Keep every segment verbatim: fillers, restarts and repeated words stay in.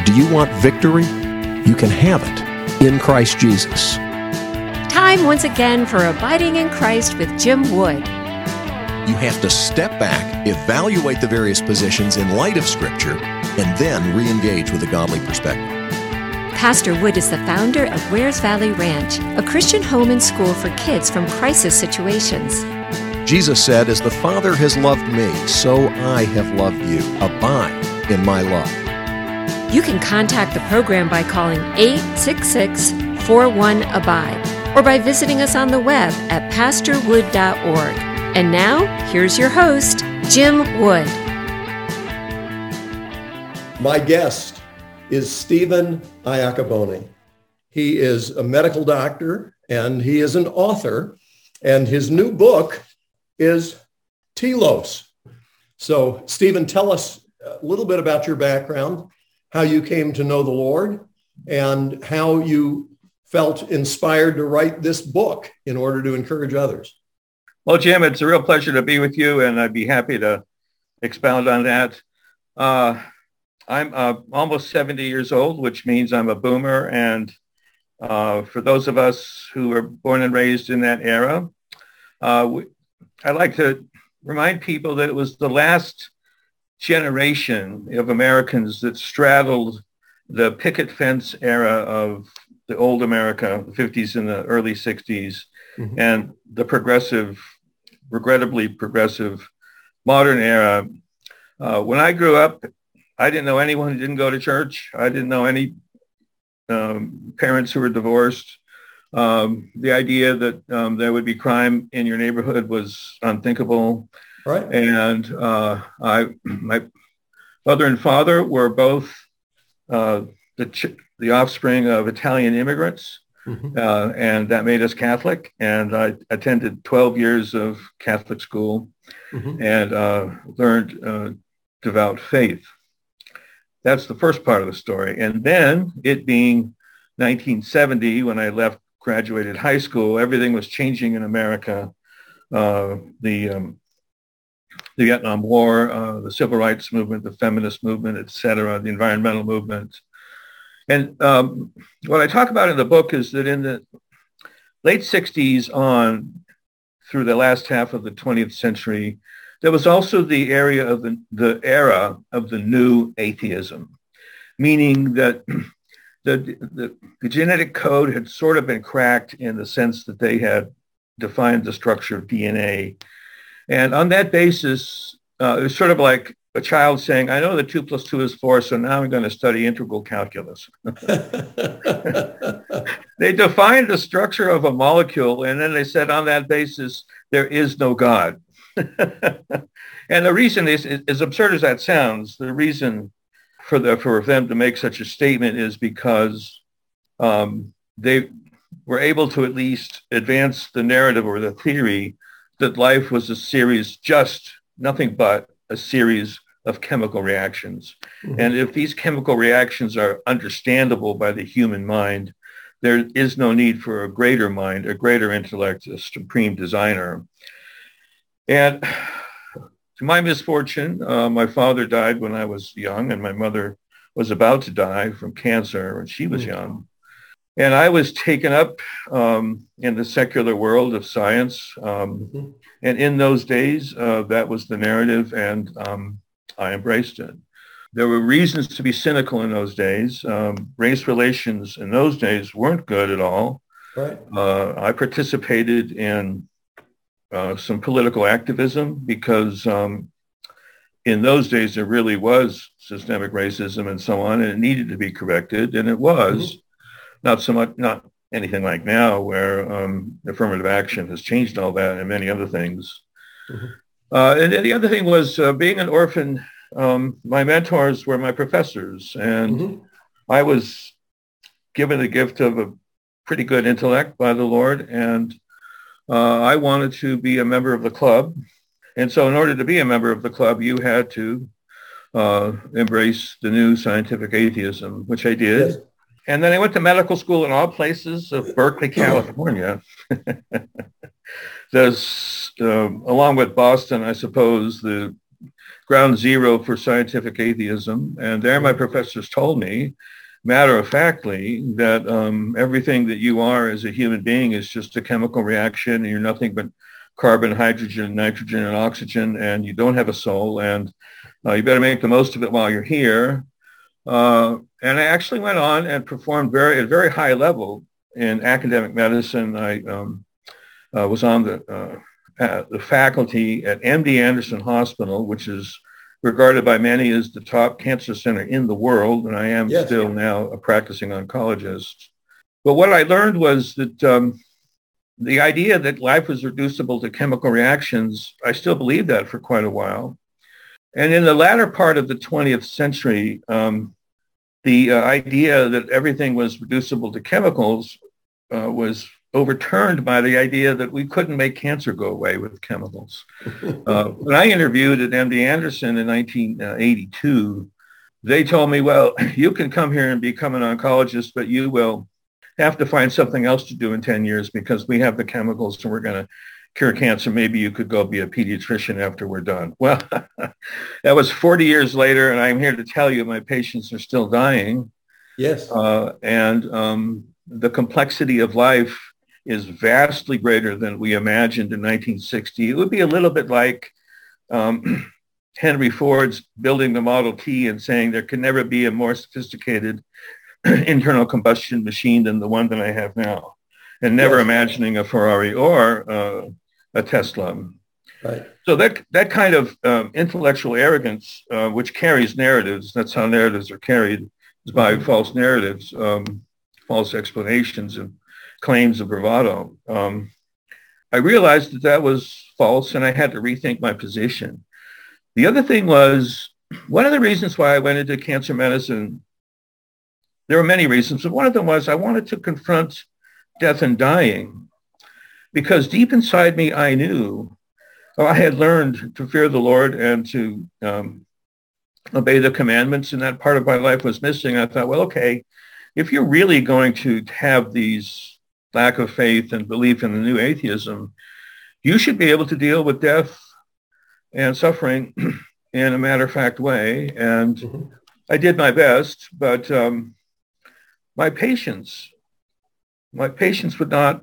Do you want victory? You can have it in Christ Jesus. Time once again for Abiding in Christ with Jim Wood. You have to step back, evaluate the various positions in light of Scripture, and then re-engage with a godly perspective. Pastor Wood is the founder of Wares Valley Ranch, a Christian home and school for kids from crisis situations. Jesus said, "As the Father has loved me, so I have loved you. Abide in my love." You can contact the program by calling eight six six, four one, abide or by visiting us on the web at pastor wood dot org. And now, here's your host, Jim Wood. My guest is Stephen Iacoboni. He is a medical doctor and he is an author, and his new book is Telos. So, Stephen, tell us a little bit about your background, how you came to know the Lord, and how you felt inspired to write this book in order to encourage others. Well, Jim, it's a real pleasure to be with you, and I'd be happy to expound on that. Uh, I'm uh, almost seventy years old, which means I'm a boomer. And uh, for those of us who were born and raised in that era, uh, we, I like to remind people that it was the last generation of Americans that straddled the picket fence era of the old America, the fifties and the early sixties, mm-hmm. and the progressive, regrettably progressive modern era. Uh, when I grew up, I didn't know anyone who didn't go to church. I didn't know any um, parents who were divorced. Um, the idea that um, there would be crime in your neighborhood was unthinkable. Right. And uh, I, my mother and father were both uh, the ch- the offspring of Italian immigrants, mm-hmm. uh, and that made us Catholic. And I attended twelve years of Catholic school mm-hmm. and uh, learned uh, devout faith. That's the first part of the story. And then, it being nineteen seventy, when I left, graduated high school, everything was changing in America. Uh, the um, the Vietnam War, uh, the Civil Rights Movement, the feminist movement, et cetera, the environmental movement. And um, what I talk about in the book is that in the late sixties on through the last half of the twentieth century, there was also the area of the, the era of the new atheism, meaning that the, the, the genetic code had sort of been cracked in the sense that they had defined the structure of D N A. And on that basis, uh, it was sort of like a child saying, I know that two plus two is four, so now I'm going to study integral calculus. They defined the structure of a molecule, and then they said on that basis, there is no God. And the reason is, as absurd as that sounds, the reason for, the, for them to make such a statement is because um, they were able to at least advance the narrative or the theory that life was a series, just nothing but a series of chemical reactions. Mm-hmm. And if these chemical reactions are understandable by the human mind, there is no need for a greater mind, a greater intellect, a supreme designer. And to my misfortune, uh, my father died when I was young, and my mother was about to die from cancer when she was mm-hmm. young. And I was taken up um, in the secular world of science. Um, mm-hmm. And in those days, uh, that was the narrative, and um, I embraced it. There were reasons to be cynical in those days. Um, race relations in those days weren't good at all. Right. Uh, I participated in uh, some political activism because um, in those days there really was systemic racism and so on, and it needed to be corrected, and it was. Mm-hmm. Not so much, not anything like now where um, affirmative action has changed all that and many other things. Mm-hmm. Uh, and, and the other thing was uh, being an orphan, um, my mentors were my professors, and mm-hmm. I was given the gift of a pretty good intellect by the Lord, and uh, I wanted to be a member of the club. And so in order to be a member of the club, you had to uh, embrace the new scientific atheism, which I did. Yes. And then I went to medical school in all places of Berkeley, California. There's, uh, along with Boston, I suppose, the ground zero for scientific atheism. And there my professors told me, matter of factly, that um, everything that you are as a human being is just a chemical reaction, and you're nothing but carbon, hydrogen, nitrogen, and oxygen, and you don't have a soul, and uh, you better make the most of it while you're here. Uh, and I actually went on and performed very at a very high level in academic medicine. I um, uh, was on the uh, uh, the faculty at M D Anderson Hospital, which is regarded by many as the top cancer center in the world, and I am yes. still now a practicing oncologist. But what I learned was that um, the idea that life was reducible to chemical reactions, I still believed that for quite a while. And in the latter part of the twentieth century, um, the uh, idea that everything was reducible to chemicals uh, was overturned by the idea that we couldn't make cancer go away with chemicals. Uh, when I interviewed at M D Anderson in nineteen eighty-two, they told me, well, you can come here and become an oncologist, but you will have to find something else to do in ten years because we have the chemicals and we're going to cure cancer. Maybe you could go be a pediatrician after we're done. Well, that was forty years later, and I'm here to tell you my patients are still dying. Yes. Uh, and um, the complexity of life is vastly greater than we imagined in nineteen sixty. It would be a little bit like um, Henry Ford's building the Model T and saying there can never be a more sophisticated internal combustion machine than the one that I have now, and never yes. imagining a Ferrari or uh, a Tesla. Right. So that that kind of um, intellectual arrogance, uh, which carries narratives, that's how narratives are carried, is by mm-hmm. false narratives, um, false explanations, and claims of bravado. Um, I realized that that was false, and I had to rethink my position. The other thing was, one of the reasons why I went into cancer medicine, there were many reasons, but one of them was I wanted to confront death and dying, because deep inside me, I knew, well, I had learned to fear the Lord and to um, obey the commandments, and that part of my life was missing. I thought, well, okay, if you're really going to have these lack of faith and belief in the new atheism, you should be able to deal with death and suffering in a matter-of-fact way. And mm-hmm. I did my best, but um, my patients, my patients would not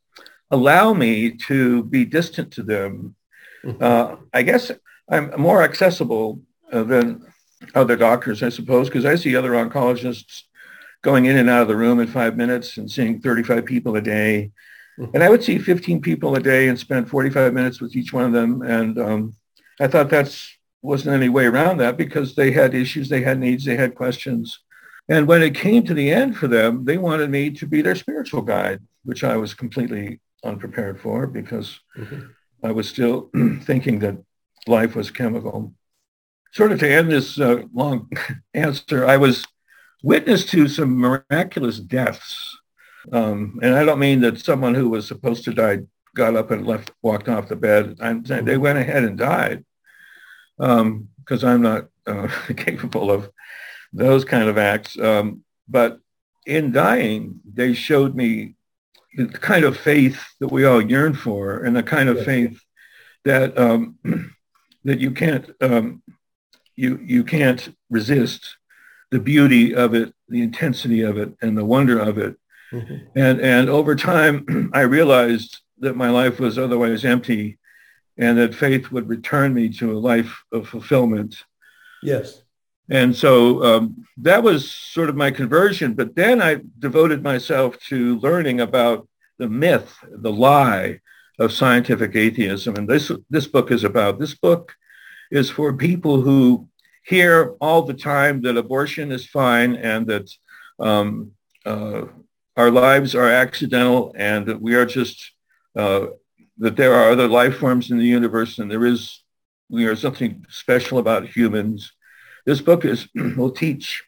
allow me to be distant to them. Mm-hmm. Uh, I guess I'm more accessible uh, than other doctors, I suppose, because I see other oncologists going in and out of the room in five minutes and seeing thirty-five people a day. Mm-hmm. And I would see fifteen people a day and spend forty-five minutes with each one of them. And um, I thought that's wasn't any way around that, because they had issues, they had needs, they had questions. And when it came to the end for them, they wanted me to be their spiritual guide, which I was completely unprepared for, because mm-hmm. I was still thinking that life was chemical. Sort of to end this uh, long answer, I was witness to some miraculous deaths. Um, and I don't mean that someone who was supposed to die got up and left, walked off the bed. I'm saying they went ahead and died, because um, I'm not uh, capable of those kind of acts. Um, but in dying, they showed me the kind of faith that we all yearn for, and the kind of yes. faith that um, that you can't um, you you can't resist. The beauty of it, the intensity of it, and the wonder of it. Mm-hmm. And and over time, I realized that my life was otherwise empty, and that faith would return me to a life of fulfillment. Yes. And so um, that was sort of my conversion. But then I devoted myself to learning about the myth, the lie of scientific atheism. And this this book is about. This book is for people who hear all the time that abortion is fine, and that um, uh, our lives are accidental, and that we are just, uh, that there are other life forms in the universe, and there is, we are something special about humans. This book is will teach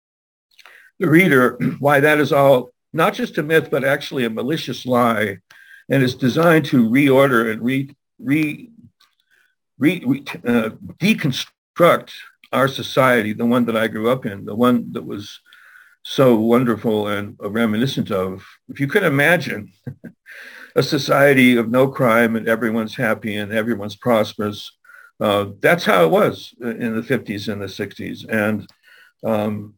the reader why that is all not just a myth, but actually a malicious lie, and is designed to reorder and re, re, re, re uh, deconstruct our society, the one that I grew up in, the one that was so wonderful and reminiscent of. If you could imagine a society of no crime and everyone's happy and everyone's prosperous, uh, that's how it was in the fifties and the sixties. And um,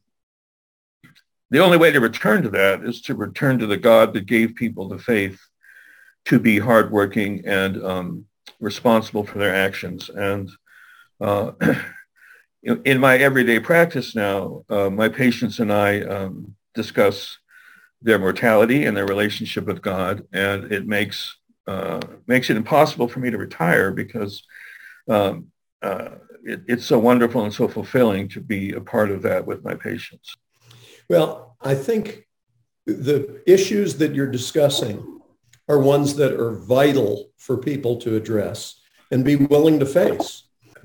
the only way to return to that is to return to the God that gave people the faith to be hardworking and um, responsible for their actions. And uh, in my everyday practice now, uh, my patients and I um, discuss their mortality and their relationship with God, and it makes uh, makes it impossible for me to retire because um, uh, it, it's so wonderful and so fulfilling to be a part of that with my patients. Well, I think the issues that you're discussing are ones that are vital for people to address and be willing to face.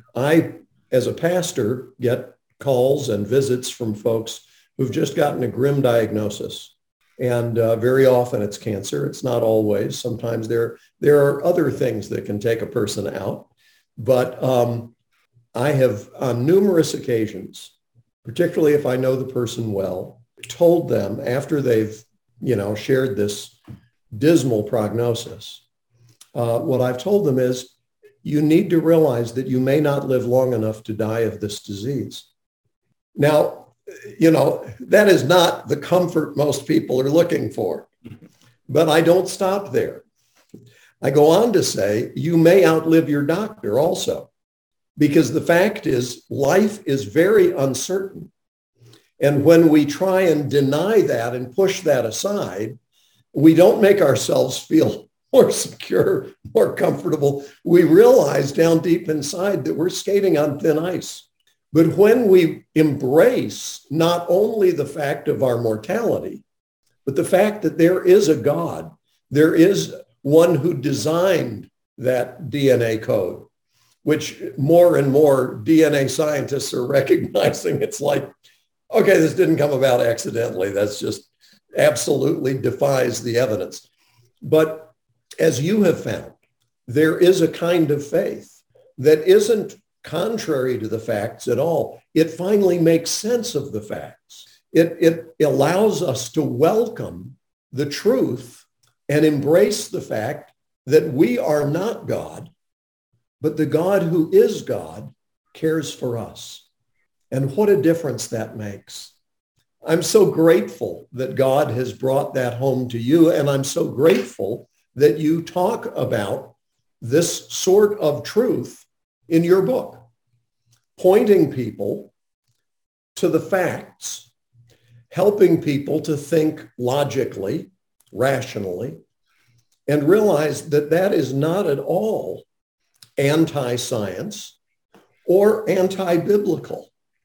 I, as a pastor, get calls and visits from folks who've just gotten a grim diagnosis. And uh, very often it's cancer. It's not always. Sometimes there, there are other things that can take a person out. But um, I have, on numerous occasions, particularly if I know the person well, told them after they've, you know, shared this dismal prognosis, uh, what I've told them is, you need to realize that you may not live long enough to die of this disease. Now, you know, that is not the comfort most people are looking for. But I don't stop there. I go on to say, you may outlive your doctor also, because the fact is life is very uncertain. And when we try and deny that and push that aside, we don't make ourselves feel more secure, more comfortable. We realize down deep inside that we're skating on thin ice. But when we embrace not only the fact of our mortality, but the fact that there is a God, there is one who designed that D N A code, which more and more D N A scientists are recognizing. It's like, okay, this didn't come about accidentally. That's just absolutely defies the evidence. But as you have found, there is a kind of faith that isn't contrary to the facts at all. It finally makes sense of the facts. It, it allows us to welcome the truth and embrace the fact that we are not God, but the God who is God cares for us. And what a difference that makes. I'm so grateful that God has brought that home to you. And I'm so grateful that you talk about this sort of truth in your book, pointing people to the facts, helping people to think logically, rationally, and realize that that is not at all anti-science or anti-biblical.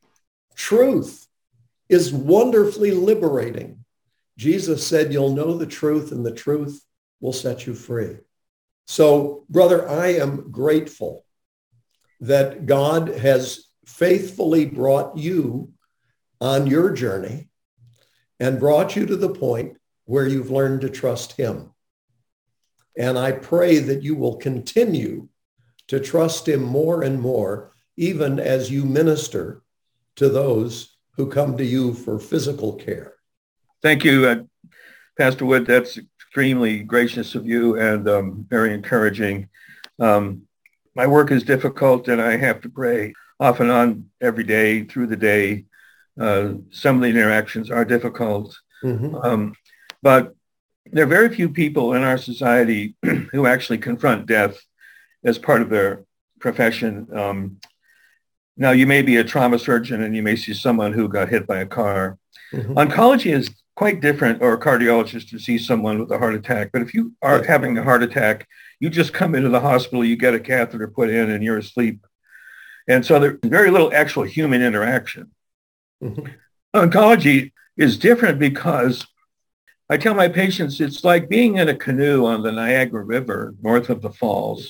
Truth is wonderfully liberating. Jesus said, you'll know the truth and the truth will set you free. So, brother, I am grateful that God has faithfully brought you on your journey and brought you to the point where you've learned to trust him. And I pray that you will continue to trust him more and more, even as you minister to those who come to you for physical care. Thank you, uh, Pastor Wood. That's extremely gracious of you and um, very encouraging. Um, my work is difficult and I have to pray off and on every day through the day. Uh, some of the interactions are difficult, mm-hmm. um, but there are very few people in our society who actually confront death as part of their profession. Um, now, you may be a trauma surgeon and you may see someone who got hit by a car. Mm-hmm. Oncology is quite different, or a cardiologist to see someone with a heart attack. But if you are yeah. having a heart attack, you just come into the hospital, you get a catheter put in, and you're asleep. And so there's very little actual human interaction. Mm-hmm. Oncology is different because I tell my patients it's like being in a canoe on the Niagara River north of the falls.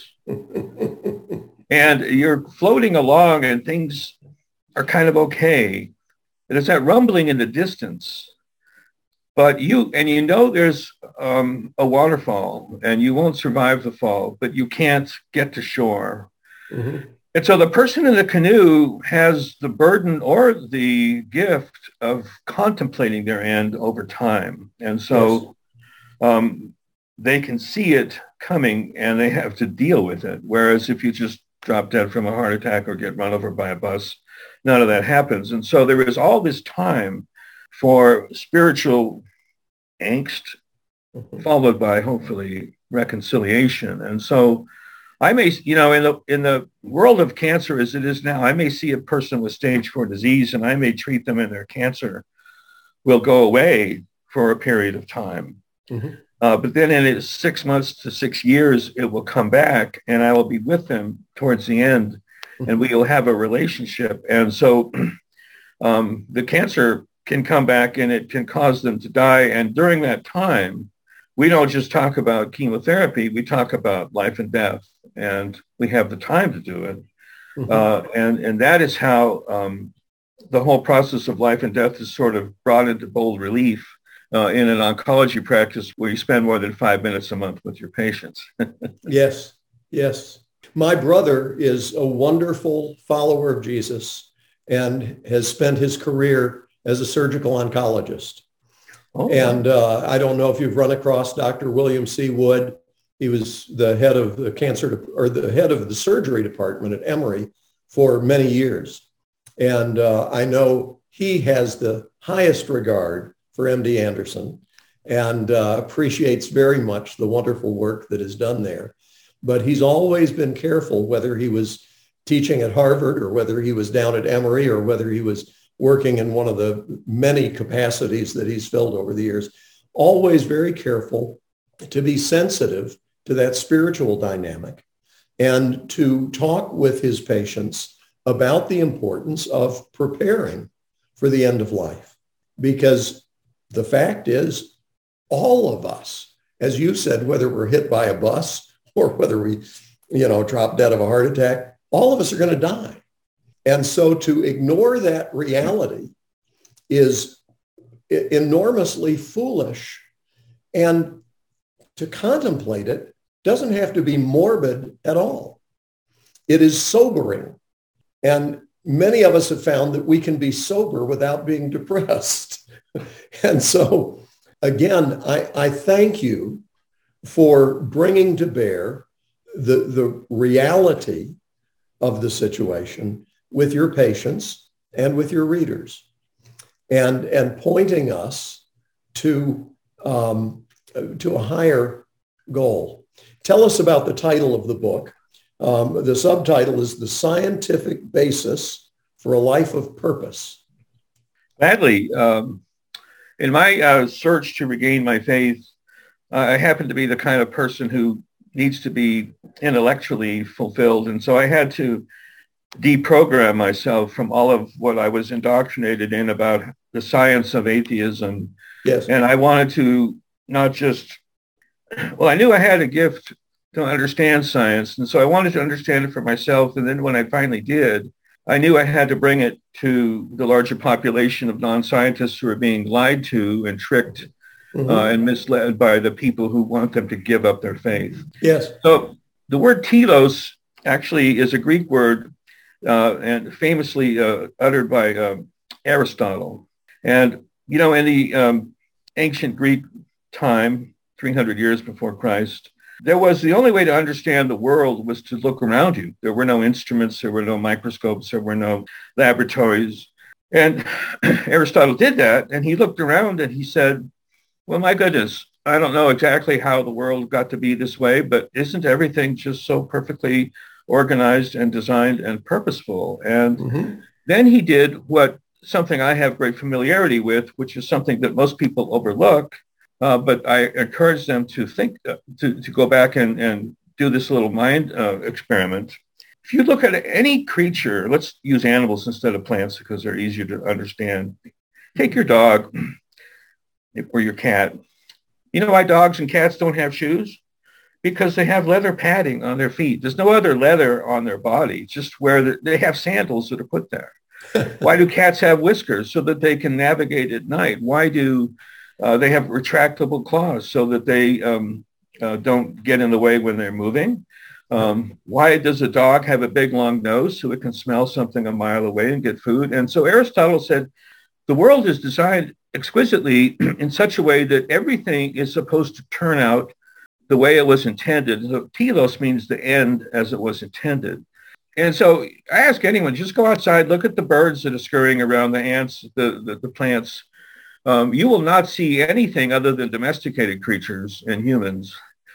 And you're floating along and things are kind of okay. And it's that rumbling in the distance. But you, and you know there's um, a waterfall and you won't survive the fall, but you can't get to shore. Mm-hmm. And so the person in the canoe has the burden or the gift of contemplating their end over time. And so yes. um, they can see it coming and they have to deal with it. Whereas if you just drop dead from a heart attack or get run over by a bus. None of that happens. And so there is all this time for spiritual angst, followed by hopefully reconciliation. And so I may, you know, in the in the world of cancer as it is now, I may see a person with stage four disease and I may treat them and their cancer will go away for a period of time. Mm-hmm. Uh, but then in six months to six years, it will come back and I will be with them towards the end mm-hmm. and we will have a relationship. And so um, the cancer can come back and it can cause them to die. And during that time, we don't just talk about chemotherapy, we talk about life and death, and we have the time to do it. Mm-hmm. Uh, and, and that is how um, the whole process of life and death is sort of brought into bold relief uh, in an oncology practice where you spend more than five minutes a month with your patients. Yes, yes. My brother is a wonderful follower of Jesus and has spent his career as a surgical oncologist. Oh. And uh, I don't know if you've run across Doctor William C. Wood. He was the head of the cancer de- or the head of the surgery department at Emory for many years. And uh, I know he has the highest regard for M D Anderson and uh, appreciates very much the wonderful work that is done there. But he's always been careful, whether he was teaching at Harvard or whether he was down at Emory or whether he was working in one of the many capacities that he's filled over the years, always very careful to be sensitive to that spiritual dynamic and to talk with his patients about the importance of preparing for the end of life. Because the fact is, all of us, as you said, whether we're hit by a bus or whether we, you know, drop dead of a heart attack, all of us are going to die. And so to ignore that reality is enormously foolish, and to contemplate it doesn't have to be morbid at all. It is sobering. And many of us have found that we can be sober without being depressed. And so, again, I, I thank you for bringing to bear the, the reality of the situation with your patients and with your readers, and, and pointing us to, um, to a higher goal. Tell us about the title of the book. Um, the subtitle is The Scientific Basis for a Life of Purpose. Gladly. Um, in my uh, search to regain my faith, uh, I happen to be the kind of person who needs to be intellectually fulfilled. And so I had to deprogram myself from all of what I was indoctrinated in about the science of atheism. Yes. And I wanted to not just, well, I knew I had a gift to understand science. And so I wanted to understand it for myself. And then when I finally did, I knew I had to bring it to the larger population of non-scientists who are being lied to and tricked mm-hmm. uh, and misled by the people who want them to give up their faith. Yes. So the word telos actually is a Greek word uh, and famously uh, uttered by uh, Aristotle. And, you know, in the um, ancient Greek time, three hundred years before Christ, there was the only way to understand the world was to look around you. There were no instruments, there were no microscopes, there were no laboratories. And Aristotle did that, and he looked around and he said, well, my goodness, I don't know exactly how the world got to be this way, but isn't everything just so perfectly organized and designed and purposeful? And mm-hmm. then he did what something I have great familiarity with, which is something that most people overlook. Uh, but I encourage them to think, uh, to, to go back and, and do this little mind uh, experiment. If you look at any creature, let's use animals instead of plants because they're easier to understand. Take your dog or your cat. You know why dogs and cats don't have shoes? Because they have leather padding on their feet. There's no other leather on their body, just where they have sandals that are put there. Why do cats have whiskers? So that they can navigate at night. Why do Uh, they have retractable claws so that they um, uh, don't get in the way when they're moving. Um, why does a dog have a big, long nose so it can smell something a mile away and get food? And so Aristotle said, the world is designed exquisitely in such a way that everything is supposed to turn out the way it was intended. So telos means the end as it was intended. and so I ask anyone, just go outside, look at the birds that are scurrying around, the ants, the, the, the plants. Um, you will not see anything other than domesticated creatures and humans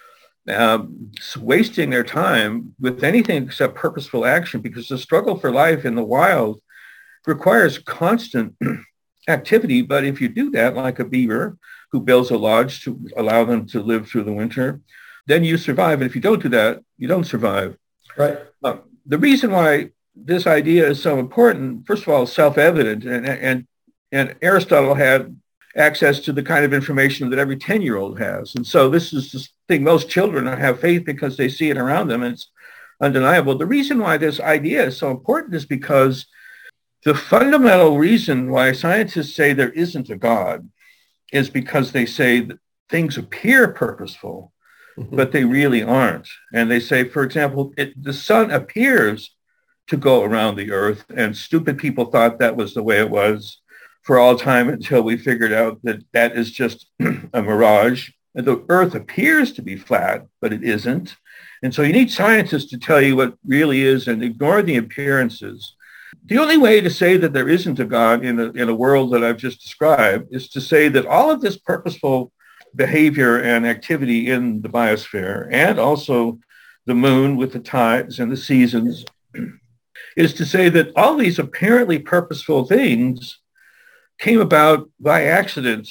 um, wasting their time with anything except purposeful action, because the struggle for life in the wild requires constant activity. But if you do that, like a beaver who builds a lodge to allow them to live through the winter, then you survive. And if you don't do that, you don't survive. Right. Uh, the reason why this idea is so important, first of all, is self-evident. And, and, and Aristotle had access to the kind of information that every ten-year-old has. And so this is the thing. Most children have faith because they see it around them, and it's undeniable. The reason why this idea is so important is because the fundamental reason why scientists say there isn't a God is because they say that things appear purposeful, mm-hmm. but they really aren't. And they say, for example, it, the sun appears to go around the earth, and stupid people thought that was the way it was for all time until we figured out that that is just a mirage. And the earth appears to be flat, but it isn't. And so you need scientists to tell you what really is and ignore the appearances. The only way to say that there isn't a God in a, in a world that I've just described is to say that all of this purposeful behavior and activity in the biosphere, and also the moon with the tides and the seasons, is to say that all these apparently purposeful things came about by accident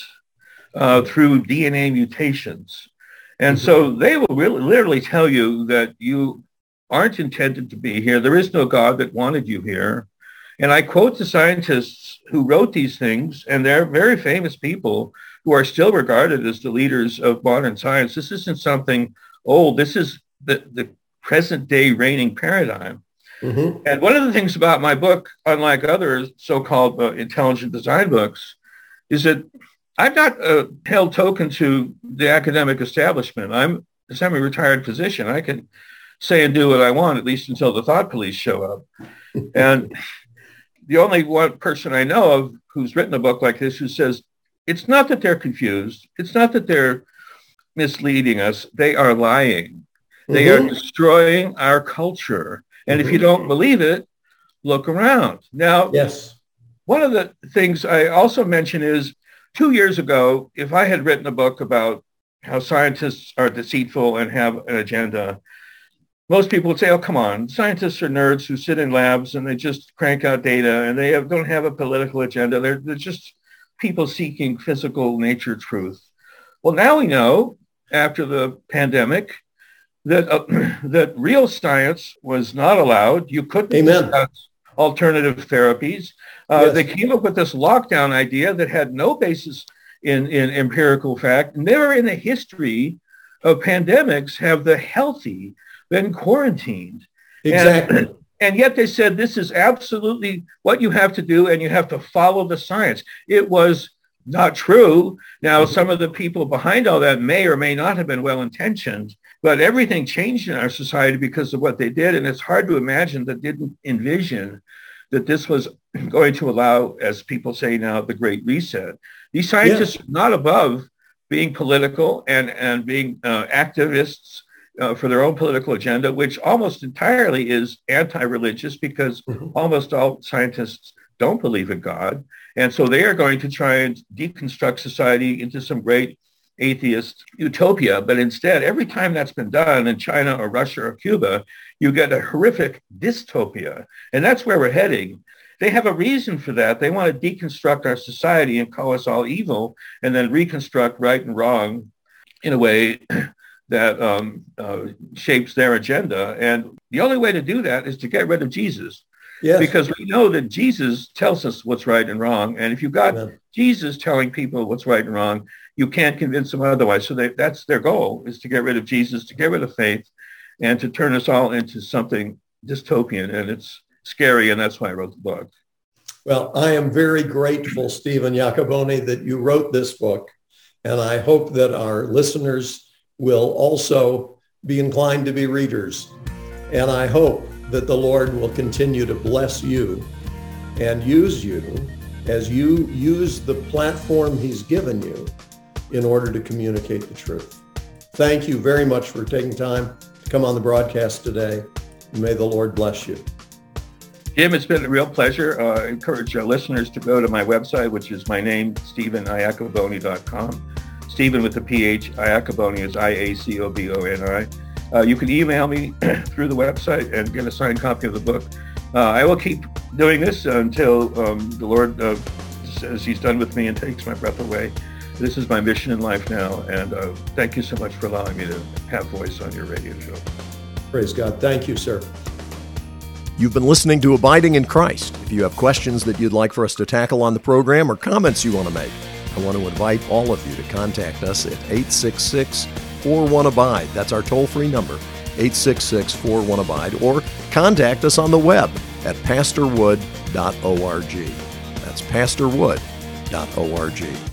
uh, through D N A mutations. And so they will really literally tell you that you aren't intended to be here. There is no God that wanted you here. And I quote the scientists who wrote these things, and they're very famous people who are still regarded as the leaders of modern science. This isn't something old. This is the, the present day reigning paradigm. Mm-hmm. And one of the things about my book, unlike other so-called uh, intelligent design books, is that I'm not uh, held token to the academic establishment. I'm a semi-retired physician. I can say and do what I want, at least until the thought police show up. And the only one person I know of who's written a book like this who says, it's not that they're confused. It's not that they're misleading us. They are lying. Mm-hmm. They are destroying our culture. And mm-hmm. if you don't believe it, look around. Now, yes. One of the things I also mention is two years ago, if I had written a book about how scientists are deceitful and have an agenda, most people would say, oh, come on, scientists are nerds who sit in labs and they just crank out data and they have, don't have a political agenda. They're, they're just people seeking physical nature truth. Well, now we know, after the pandemic, that uh, that real science was not allowed. You couldn't Amen. discuss alternative therapies. Uh, yes. They came up with this lockdown idea that had no basis in, in empirical fact. Never in the history of pandemics have the healthy been quarantined. Exactly. And, and yet they said this is absolutely what you have to do, and you have to follow the science. It was not true. Now, some of the people behind all that may or may not have been well-intentioned, but everything changed in our society because of what they did. And it's hard to imagine that didn't envision that this was going to allow, as people say now, the Great Reset. These scientists yes. are not above being political and, and being uh, activists uh, for their own political agenda, which almost entirely is anti-religious because mm-hmm. almost all scientists don't believe in God. And so they are going to try and deconstruct society into some great atheist utopia. But instead, every time that's been done in China or Russia or Cuba, you get a horrific dystopia. And that's where we're heading. They have a reason for that. They want to deconstruct our society and call us all evil and then reconstruct right and wrong in a way that um, uh, shapes their agenda. And the only way to do that is to get rid of Jesus. Yes. Because we know that Jesus tells us what's right and wrong. And if you've got Amen. Jesus telling people what's right and wrong, you can't convince them otherwise. So they, that's their goal, is to get rid of Jesus, to get rid of faith, and to turn us all into something dystopian. And it's scary, and that's why I wrote the book. Well, I am very grateful, Stephen Iacoboni, that you wrote this book. And I hope that our listeners will also be inclined to be readers. And I hope that the Lord will continue to bless you and use you as you use the platform he's given you in order to communicate the truth. Thank you very much for taking time to come on the broadcast today. May the Lord bless you. Jim, it's been a real pleasure. Uh, I encourage our listeners to go to my website, which is my name, Stephen Iacoboni dot com. Stephen with the P H, Iacoboni is I A C O B O N I. Uh, you can email me through the website and get a signed copy of the book. Uh, I will keep doing this until um, the Lord uh, says he's done with me and takes my breath away. This is my mission in life now, and uh, thank you so much for allowing me to have voice on your radio show. Praise God. Thank you, sir. You've been listening to Abiding in Christ. If you have questions that you'd like for us to tackle on the program or comments you want to make, I want to invite all of you to contact us at eight six six, four one, abide. That's our toll-free number, eight six six, four one, abide, or contact us on the web at pastor wood dot org. That's pastor wood dot org.